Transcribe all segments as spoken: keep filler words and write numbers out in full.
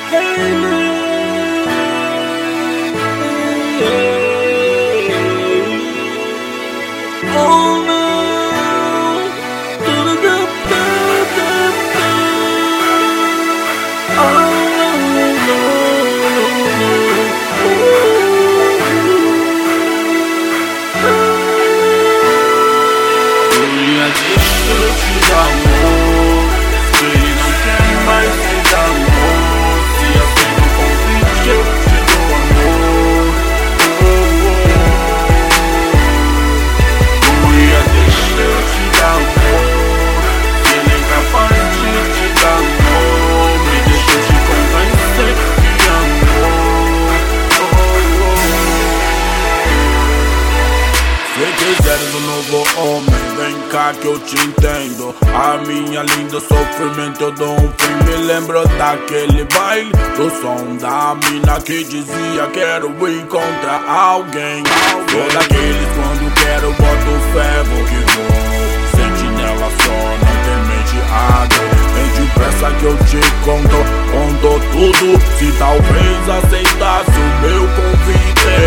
Homem, vem cá que eu te entendo. A minha linda sofrimento eu dou um fim. Me lembro daquele baile, do som da mina que dizia quero encontrar alguém. Sou daqueles quando quero boto fé, vou que vou. Sentinela só, não tem mente água. Vem depressa que eu te conto, conto tudo. Se talvez aceitasse o meu convite.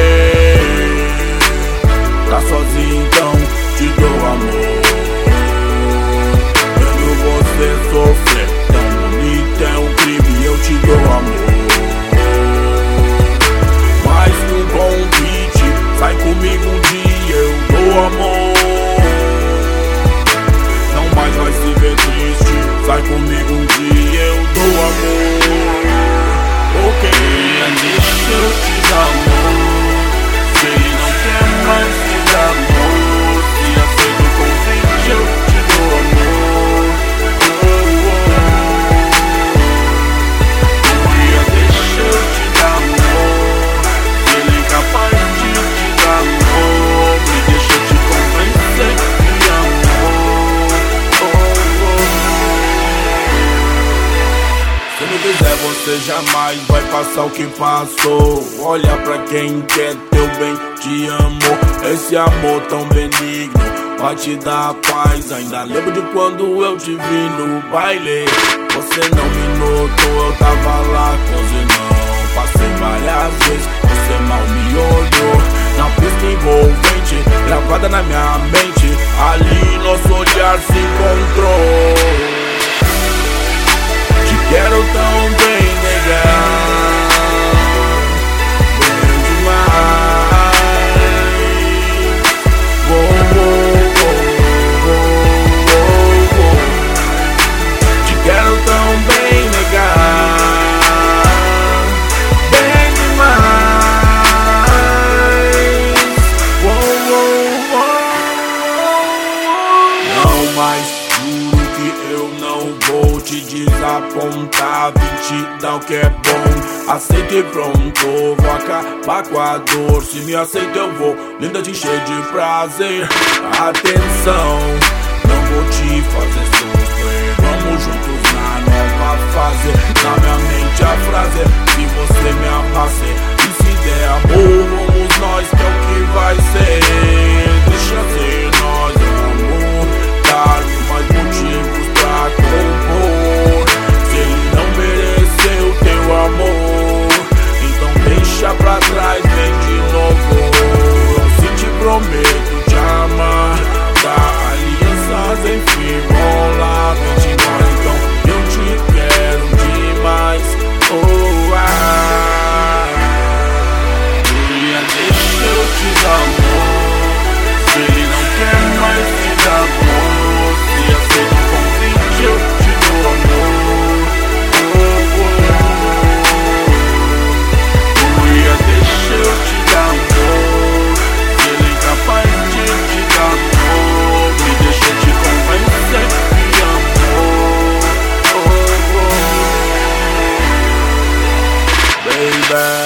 Tá sozinho então, te dou amor. Vendo você sofrer, tão bonito é um crime, eu te dou amor. Mais um convite, sai comigo um dia, eu dou amor. Não mais vai se ver triste, sai comigo um dia, eu dou amor. Ok, deixa eu te dar amor. Se ele não quer mais te dar amor, se aceita o convite, eu te dou amor. Oh, oh, oh. Um dia deixa eu te dar amor. Se ele é capaz de te dar amor, me deixa eu te convencer de amor. Oh, oh. Se me quiser você jamais vai passar o que passou. Olha pra quem quer teu bem, te amo. Esse amor tão benigno vai te dar paz. Ainda lembro de quando eu te vi no baile. Você não me notou, eu tava lá com você não. Passei várias vezes, você mal me olhou. Na pista envolvente, gravada na minha mente. Ali nosso olhar se encontrou. Te quero tão bem, negar. Mas juro que eu não vou te desapontar. Vim te dar o que é bom. Aceita e pronto, vou acabar com a dor. Se me aceita eu vou, linda, te encher de prazer. Atenção, não vou te fazer sofrer. Vamos juntos na nova fase. Na minha mente a frase, se você me abraçar e se der amor, vamos nós que é o que vai ser. Deixa ser nós, amor. Mais motivos pra compor. Se ele não mereceu teu amor, então deixa pra trás, vem de novo. Se te prometo te amar, tá alianças enfim vão lá. Vem te embora então, eu te quero demais. Oh, ah, deixa eu te dar amor. Se ele não quer mais te dar amor, se aceita o convite, eu te dou amor. Oh, oh, oh. Ia deixa eu te dar amor. Se ele é capaz de te dar amor, me deixa eu te convencer de amor. Oh, oh. Baby.